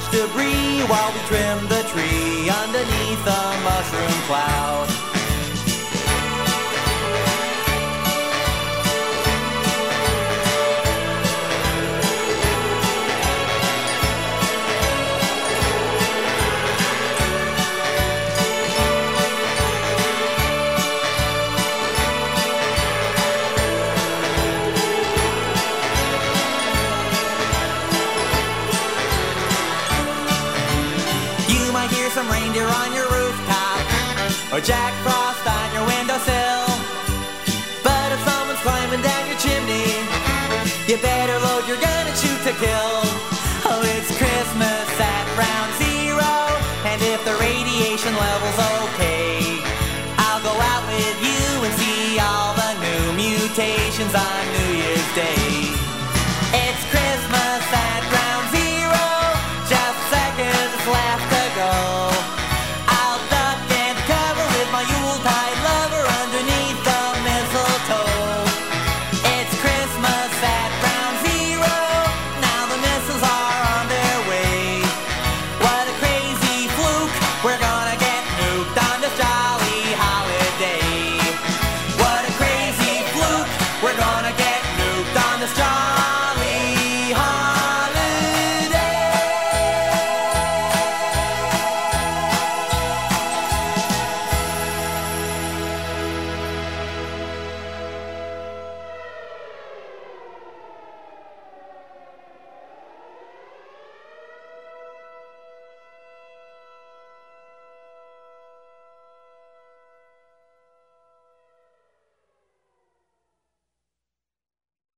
debris while we trim the tree underneath a mushroom cloud. Some reindeer on your rooftop, or Jack Frost on your windowsill. But if someone's climbing down your chimney, you better load your gun and shoot to kill. Oh, it's Christmas at round zero, and if the radiation level's okay, I'll go out with you and see all the new mutations on New